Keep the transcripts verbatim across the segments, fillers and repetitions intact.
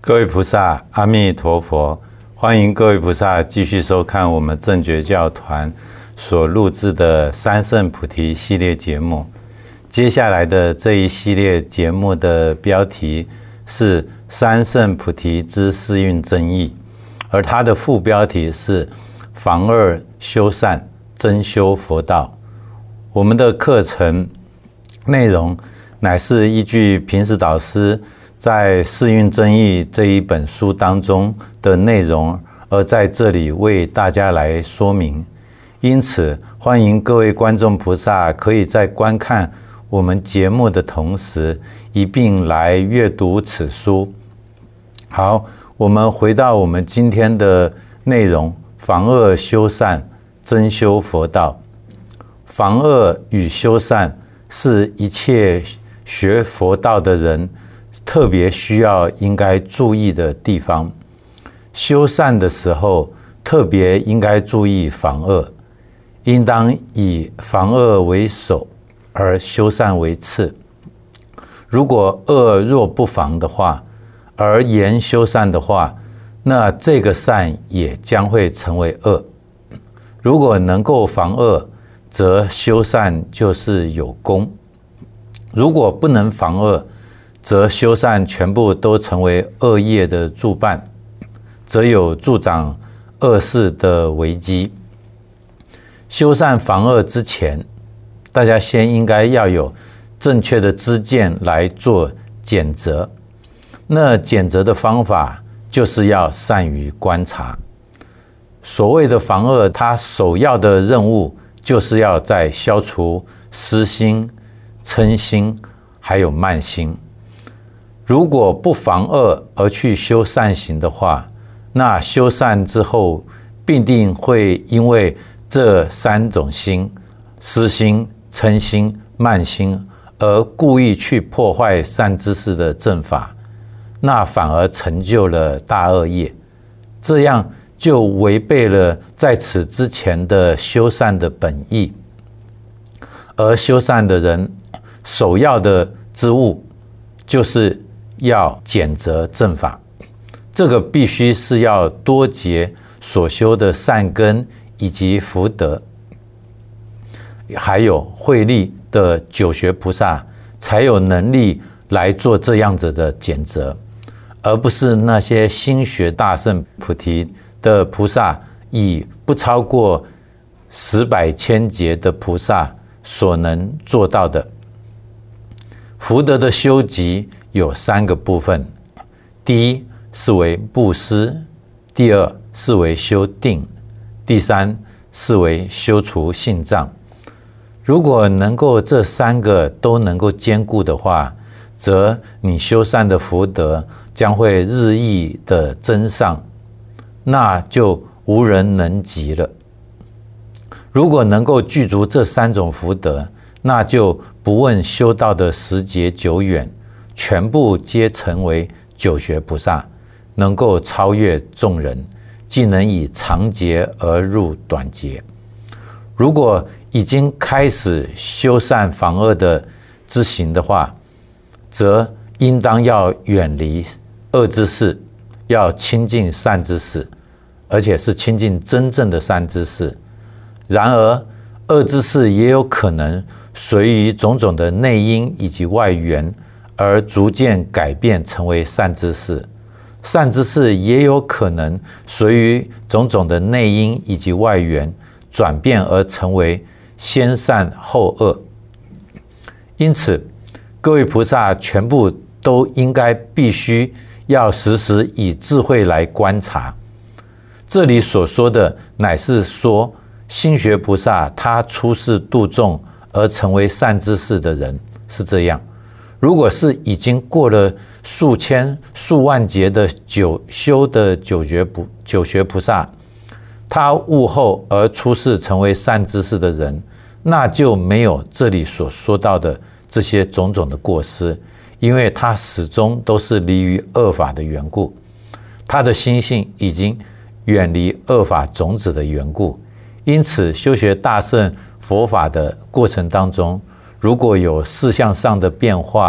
各位菩萨，阿弥陀佛！欢迎各位菩萨继续收看我们正觉教团所录制的三圣菩提系列节目。接下来的这一系列节目的标题是三圣菩提之四蕴真义，而它的副标题是防恶修善，真修佛道。我们的课程内容乃是依据平时导师在《四蕴真义》这一本书当中的内容，而在这里为大家来说明。因此，欢迎各位观众菩萨可以在观看我们节目的同时，一并来阅读此书。好，我们回到我们今天的内容：防恶修善，真修佛道。防恶与修善是一切学佛道的人特别需要应该注意的地方。修善的时候，特别应该注意防恶，应当以防恶为首，而修善为次。如果恶若不防的话，而言修善的话，那这个善也将会成为恶。如果能够防恶，则修善就是有功；如果不能防恶，则修善全部都成为恶业的助伴，则有助长恶事的危机。修善防恶之前，大家先应该要有正确的知见来做检责。那检责的方法就是要善于观察。所谓的防恶，它首要的任务就是要在消除私心、嗔心还有慢心。如果不防恶而去修善行的话，那修善之后必定会因为这三种心，私心、嗔心、慢心，而故意去破坏善知识的正法，那反而成就了大恶业。这样就违背了在此之前的修善的本意。而修善的人首要的之务就是要检责正法，这个必须是要多结所修的善根以及福德，还有慧力的九学菩萨才有能力来做这样子的检责，而不是那些心学大圣菩提的菩萨以不超过十百千劫的菩萨所能做到的。福德的修集有三个部分，第一是为布施，第二是为修定，第三是为修除性障。如果能够这三个都能够兼顾的话，则你修善的福德将会日益的增上，那就无人能及了。如果能够具足这三种福德，那就不问修道的时节久远，全部皆成为九学菩萨，能够超越众人，既能以长劫而入短劫。如果已经开始修善防恶的之行的话，则应当要远离恶之事，要亲近善之事，而且是亲近真正的善知识。然而恶知识也有可能随于种种的内因以及外缘而逐渐改变成为善知识，善知识也有可能随于种种的内因以及外缘转变而成为先善后恶。因此各位菩萨全部都应该必须要时时以智慧来观察。这里所说的乃是说心学菩萨他出世度众而成为善知识的人是这样。如果是已经过了数千数万劫的九修的九觉菩九学菩萨，他悟后而出世成为善知识的人，那就没有这里所说到的这些种种的过失，因为他始终都是离于恶法的缘故，他的心性已经远离恶法种子的缘故。因此修学大圣佛法的过程当中，如果有事项上的变化，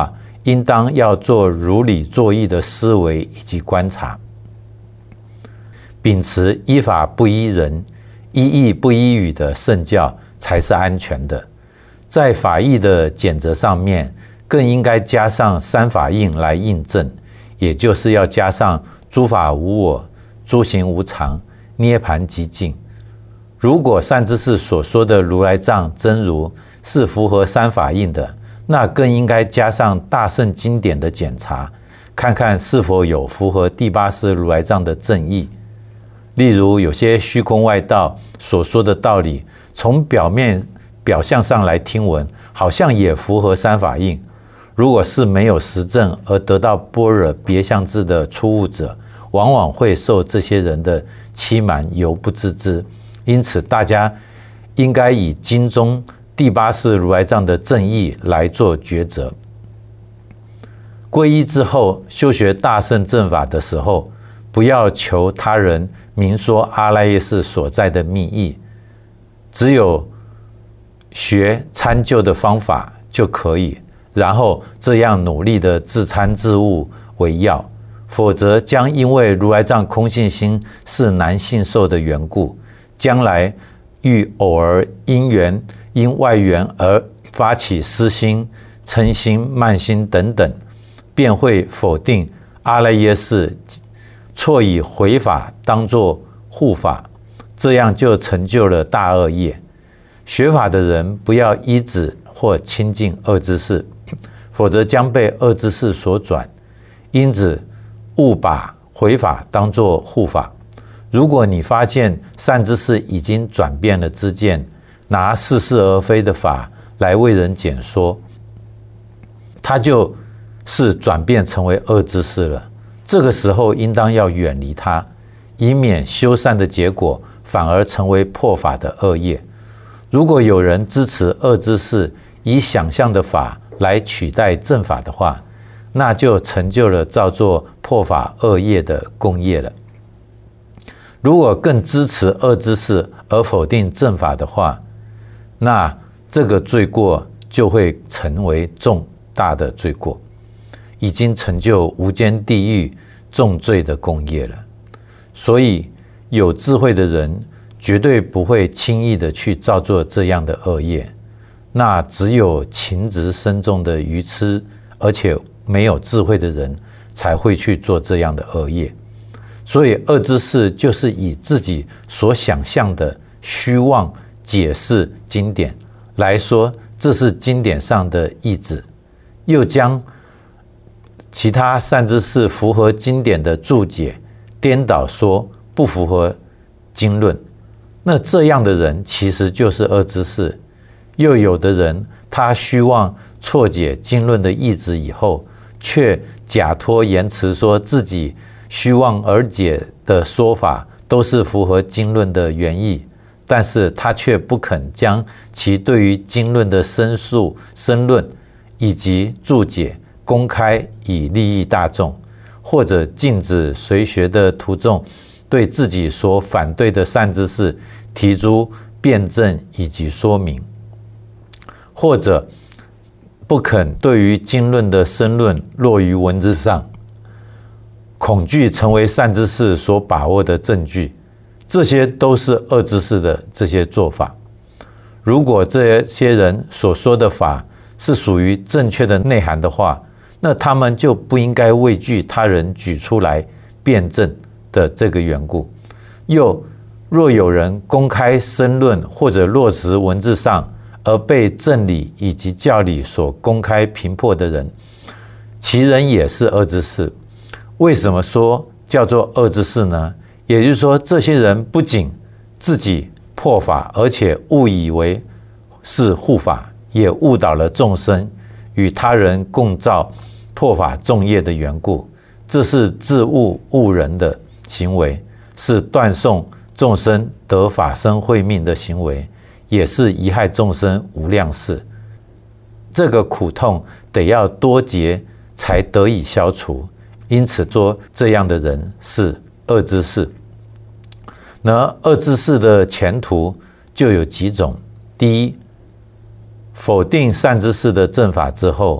应当要做如理作义的思维以及观察，秉持依法不依人、依义不依语的圣教才是安全的。在法义的检则上面，更应该加上三法印来印证，也就是要加上诸法无我、诸行无常、涅槃寂静。如果善知识所说的如来藏真如是符合三法印的，那更应该加上大乘经典的检查，看看是否有符合第八世如来藏的正义。例如有些虚空外道所说的道理，从表面表象上来听闻，好像也符合三法印。如果是没有实证而得到般若别相智的初悟者，往往会受这些人的欺瞒，犹不自知。因此大家应该以经中第八世如来藏的正义来做抉择。皈依之后，修学大乘正法的时候，不要求他人明说阿赖耶识所在的密意，只有学参究的方法就可以，然后这样努力的自参自悟为要，否则将因为如来藏空性心是难信受的缘故，将来遇偶尔因缘因外缘而发起私心、嗔心、慢心等等，便会否定阿赖耶识，错以回法当作护法，这样就成就了大恶业。学法的人不要依止或亲近恶知识，否则将被恶知识所转，因此勿把回法当作护法。如果你发现善知识已经转变了知见，拿似是而非的法来为人简说，他就是转变成为恶知识了。这个时候应当要远离他，以免修善的结果反而成为破法的恶业。如果有人支持恶知识以想象的法来取代正法的话，那就成就了造作破法恶业的共业了。如果更支持恶知识而否定正法的话，那这个罪过就会成为重大的罪过，已经成就无间地狱重罪的共业了。所以有智慧的人绝对不会轻易的去造作这样的恶业，那只有情执深重的愚痴而且没有智慧的人才会去做这样的恶业。所以恶知识就是以自己所想象的虚妄解释经典，来说这是经典上的意旨，又将其他善知识符合经典的注解颠倒说不符合经论。那这样的人其实就是恶知识。又有的人他虚妄错解经论的意旨以后，却假托言辞说自己虚妄而解的说法都是符合经论的原意，但是他却不肯将其对于经论的申述、申论以及注解公开以利益大众，或者禁止随学的徒众对自己所反对的善知识提出辩证以及说明，或者不肯对于经论的申论落于文字上，恐惧成为善知识所把握的证据，这些都是恶知识的这些做法。如果这些人所说的法是属于正确的内涵的话，那他们就不应该畏惧他人举出来辩证的这个缘故。又若有人公开申论或者落实文字上而被正理以及教理所公开评破的人，其人也是恶知识。为什么说叫做恶知识呢？也就是说，这些人不仅自己破法，而且误以为是护法，也误导了众生，与他人共造破法重业的缘故。这是自误误人的行为，是断送众生得法身慧命的行为，也是贻害众生无量事。这个苦痛得要多劫才得以消除，因此说这样的人是恶知识。那恶知识的前途就有几种。第一，否定善知识的正法之后，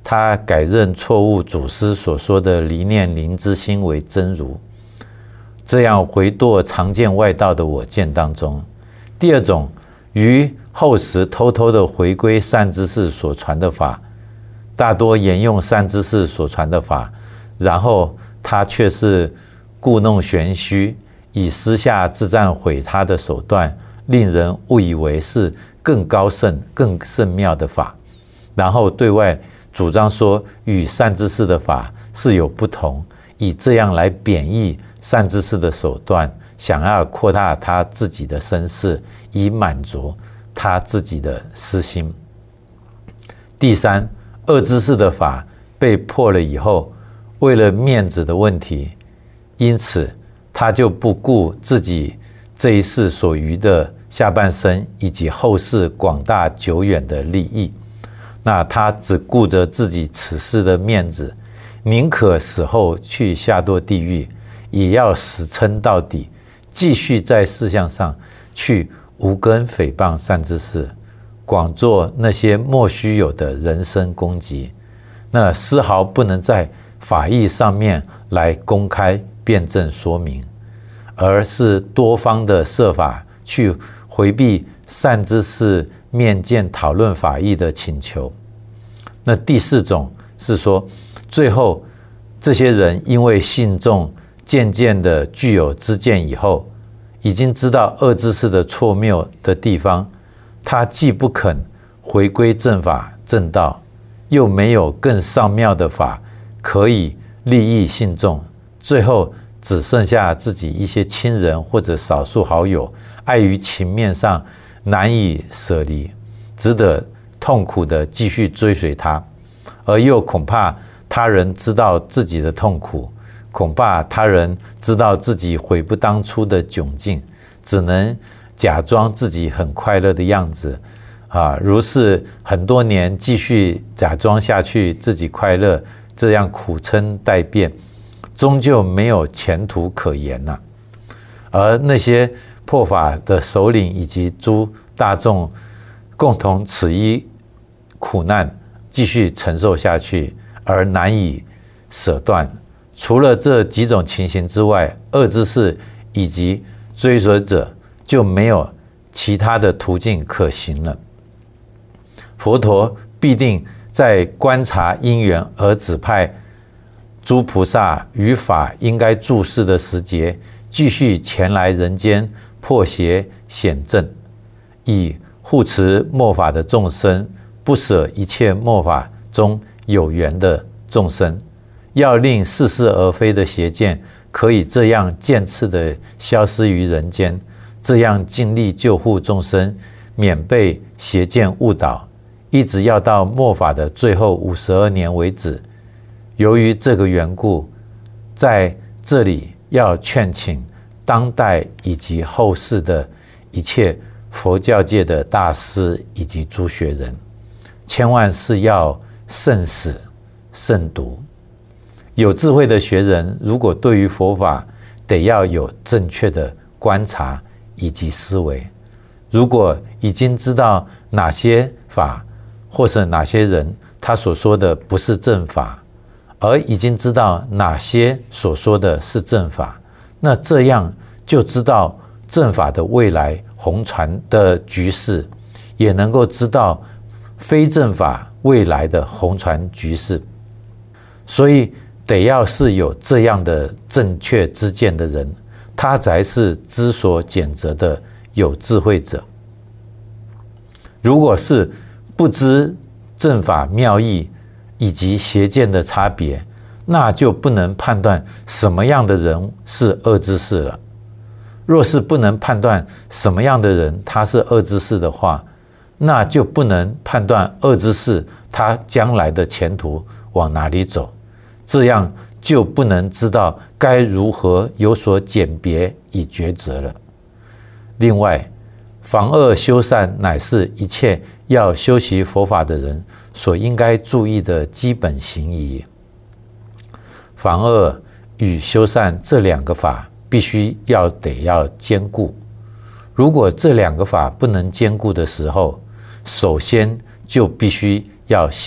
他改认错误祖师所说的离念灵之心为真如，这样回堕常见外道的我见当中。第二种，于后时偷偷的回归善知识所传的法，大多沿用善知识所传的法，然后他却是故弄玄虚，以私下自赞毁他的手段，令人误以为是更高甚、更甚妙的法，然后对外主张说与善知识的法是有不同，以这样来贬义善知识的手段，想要扩大他自己的身世，以满足他自己的私心。第三，恶知识的法被破了以后，为了面子的问题，因此他就不顾自己这一世所余的下半生以及后世广大久远的利益，那他只顾着自己此世的面子，宁可死后去下堕地狱，也要死撑到底，继续在事项上去无根诽谤善知识，广做那些莫须有的人身攻击，那丝毫不能在法义上面来公开辩证说明，而是多方的设法去回避善知识面见讨论法义的请求。那第四种是说，最后这些人因为信众渐渐的具有知见以后，已经知道恶知识的错谬的地方，他既不肯回归正法正道，又没有更上妙的法可以利益信众，最后只剩下自己一些亲人或者少数好友，碍于情面上难以舍离，只得痛苦的继续追随他，而又恐怕他人知道自己的痛苦，恐怕他人知道自己悔不当初的窘境，只能假装自己很快乐的样子啊，如是很多年继续假装下去自己快乐，这样苦撑待变，终究没有前途可言了、啊。而那些破法的首领以及诸大众共同此一苦难继续承受下去，而难以舍断。除了这几种情形之外，恶知识以及追随者就没有其他的途径可行了。佛陀必定在观察因缘而指派诸菩萨于法应该注视的时节，继续前来人间破邪显正，以护持末法的众生，不舍一切末法中有缘的众生，要令似是而非的邪见可以这样渐次的消失于人间，这样尽力救护众生，免被邪见误导，一直要到末法的最后五十二年为止。由于这个缘故，在这里要劝请当代以及后世的一切佛教界的大师以及诸学人，千万是要慎始慎独。有智慧的学人，如果对于佛法得要有正确的观察以及思维，如果已经知道哪些法或是哪些人他所说的不是正法，而已经知道哪些所说的是正法，那这样就知道正法的未来弘传的局势，也能够知道非正法未来的弘传局势。所以得要是有这样的正确知见的人，他才是知所检则的有智慧者。如果是不知正法妙义以及邪见的差别，那就不能判断什么样的人是恶知识了。若是不能判断什么样的人他是恶知识的话，那就不能判断恶知识他将来的前途往哪里走，这样就不能知道该如何有所鉴别以抉择了。另外，防恶修善乃是一切要修习佛法的人所应该注意的基本行仪。防恶与修善这两个法必须要得要兼顾。如果这两个法不能兼顾的时候，首先就必须要先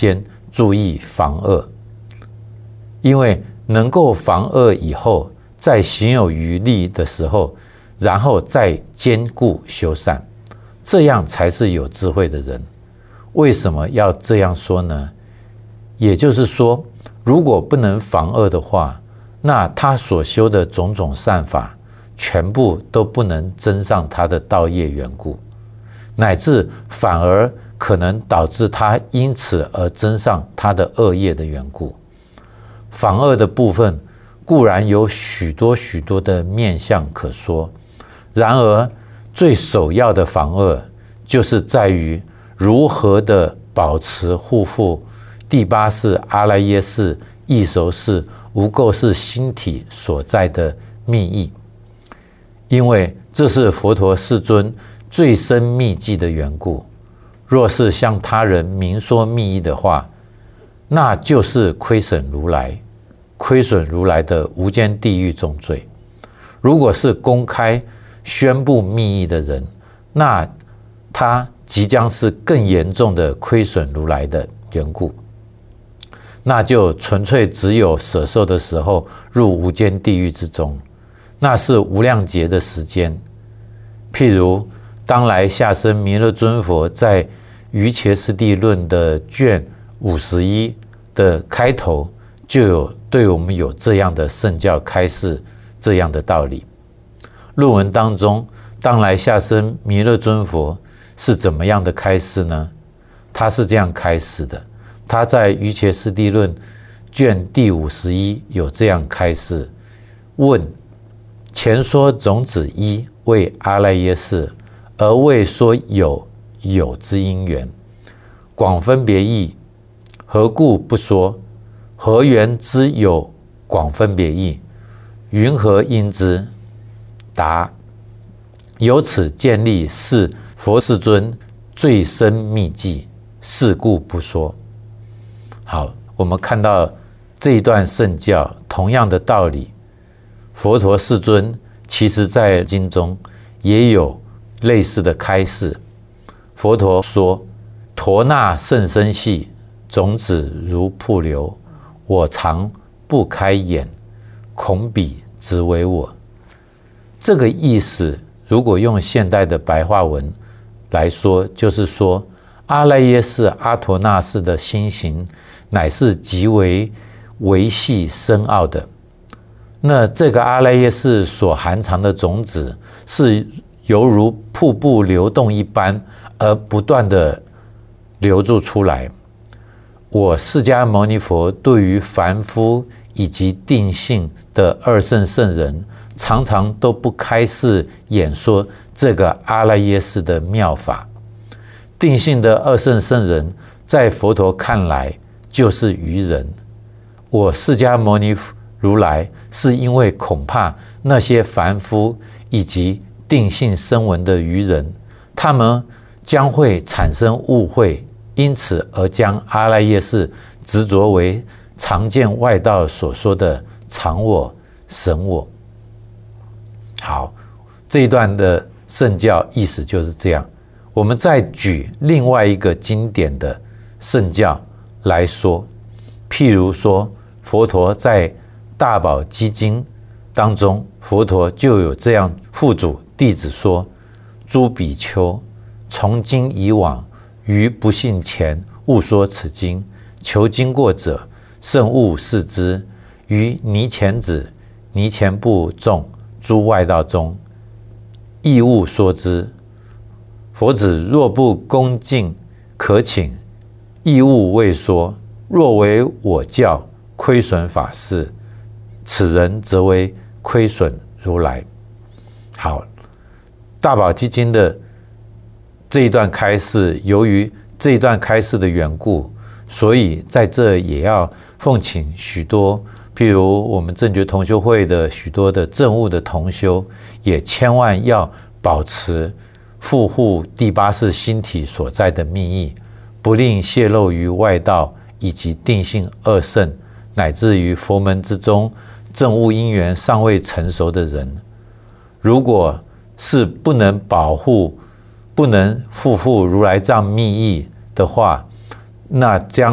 注意防恶，因为能够防恶以后，在行有余力的时候，然后再兼顾修善，这样才是有智慧的人。为什么要这样说呢？也就是说，如果不能防恶的话，那他所修的种种善法，全部都不能增上他的道业缘故，乃至反而可能导致他因此而增上他的恶业的缘故。防恶的部分固然有许多许多的面向可说，然而最首要的防恶，就是在于如何的保持护护第八世阿赖耶识、异熟识、无垢识心体所在的密意，因为这是佛陀世尊最深密迹的缘故。若是向他人明说密意的话，那就是亏损如来，亏损如来的无间地狱重罪。如果是公开宣布密意的人，那他即将是更严重的亏损如来的缘故，那就纯粹只有舍受的时候入无间地狱之中，那是无量劫的时间。譬如当来下生弥勒尊佛在瑜伽师地论的卷五十一的开头，就有对我们有这样的圣教开示，这样的道理。论文当中，当来下生弥勒尊佛是怎么样的开示呢？他是这样开示的，他在瑜伽师地论卷第五十一有这样开示：问，前说种子一为阿赖耶识，而未说有有之因缘，广分别义，何故不说？何缘之有广分别义？云何因之？答：由此建立是佛世尊最深密迹，是故不说。好，我们看到这一段圣教，同样的道理，佛陀世尊其实在经中也有类似的开示。佛陀说：陀那甚深细，种子如瀑流，我常不开眼，恐彼直为我。这个意思如果用现代的白话文来说，就是说阿赖耶识、阿陀那识的心行乃是极为微细深奥的。那这个阿赖耶识所含藏的种子，是犹如瀑布流动一般，而不断的流注出来。我释迦牟尼佛对于凡夫以及定性的二圣圣人，常常都不开示演说这个阿赖耶识的妙法。定性的二圣圣人，在佛陀看来就是愚人。我释迦牟尼如来是因为恐怕那些凡夫以及定性声闻的愚人，他们将会产生误会，因此而将阿赖耶识执着为常见外道所说的常我、神我。好，这一段的圣教意思就是这样。我们再举另外一个经典的圣教来说，譬如说佛陀在大宝积经当中，佛陀就有这样付嘱弟子说：诸比丘，从今以往，于不信前勿说此经，求经过者慎勿视之。于尼前子、尼前部众诸外道中，亦勿说之。佛子若不恭敬可请，亦勿未说。若为我教，亏损法事，此人则为亏损如来。好，大宝积经的这一段开示，由于这一段开示的缘故，所以在这也要奉请许多，譬如我们正觉同修会的许多的证悟的同修，也千万要保持护护第八世心体所在的密意，不令泄露于外道以及定性二圣，乃至于佛门之中证悟因缘尚未成熟的人。如果是不能保护、不能护护如来藏密意的话，那将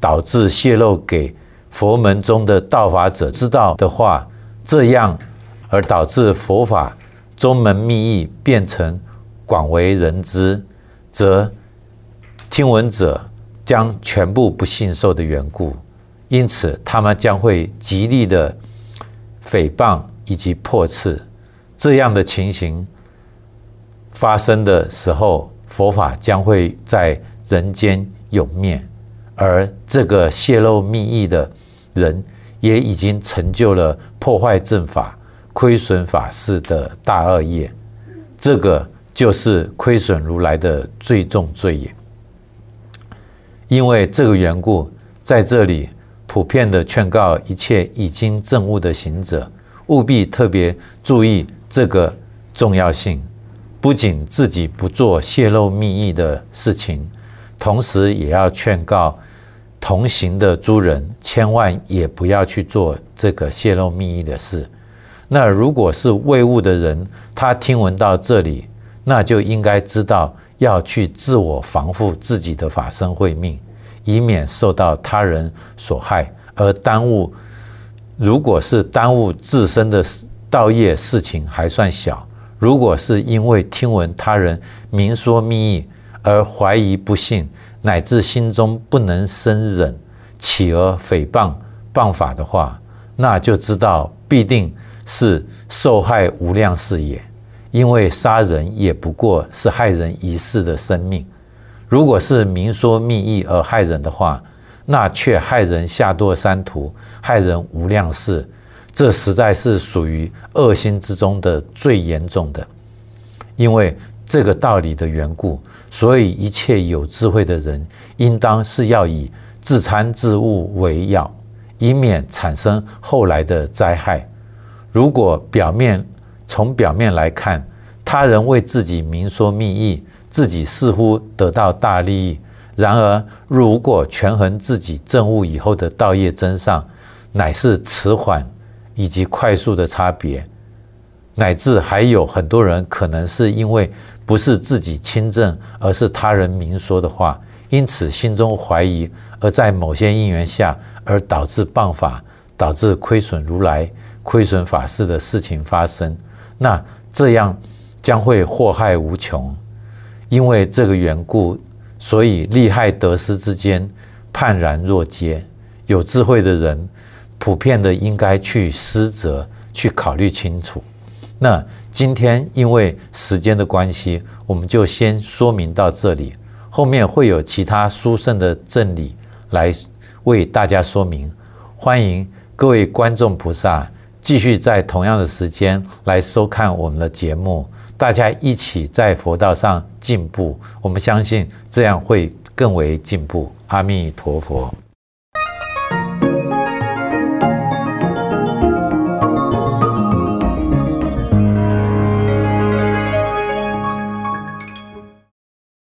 导致泄露给佛门中的道法者知道的话，这样而导致佛法宗门秘义变成广为人知，则听闻者将全部不信受的缘故，因此他们将会极力的诽谤以及破斥。这样的情形发生的时候，佛法将会在人间永灭，而这个泄露密意的人也已经成就了破坏正法、亏损法事的大恶业，这个就是亏损如来的最重罪也。因为这个缘故，在这里普遍的劝告一切已经证悟的行者，务必特别注意这个重要性，不仅自己不做泄露密意的事情，同时也要劝告同行的诸人，千万也不要去做这个泄露密意的事。那如果是未悟的人，他听闻到这里，那就应该知道要去自我防护自己的法身慧命，以免受到他人所害而耽误。如果是耽误自身的道业事情还算小，如果是因为听闻他人明说密意而怀疑不信，乃至心中不能生忍，起而诽谤谤法的话，那就知道必定是受害无量事也。因为杀人也不过是害人一世的生命，如果是明说密意而害人的话，那却害人下堕三途，害人无量世，这实在是属于恶心之中的最严重的。因为这个道理的缘故，所以一切有智慧的人，应当是要以自参自悟为要，以免产生后来的灾害。如果表面从表面来看，他人为自己明说密意，自己似乎得到大利益，然而如果权衡自己证悟以后的道业真相，乃是迟缓以及快速的差别，乃至还有很多人可能是因为不是自己亲证，而是他人明说的话，因此心中怀疑，而在某些因缘下而导致谤法，导致亏损如来、亏损法事的事情发生，那这样将会祸害无穷。因为这个缘故，所以利害得失之间判然若揭。有智慧的人普遍的应该去思责，去考虑清楚。那今天因为时间的关系，我们就先说明到这里，后面会有其他殊胜的正理来为大家说明。欢迎各位观众菩萨继续在同样的时间来收看我们的节目，大家一起在佛道上进步，我们相信这样会更为进步。阿弥陀佛。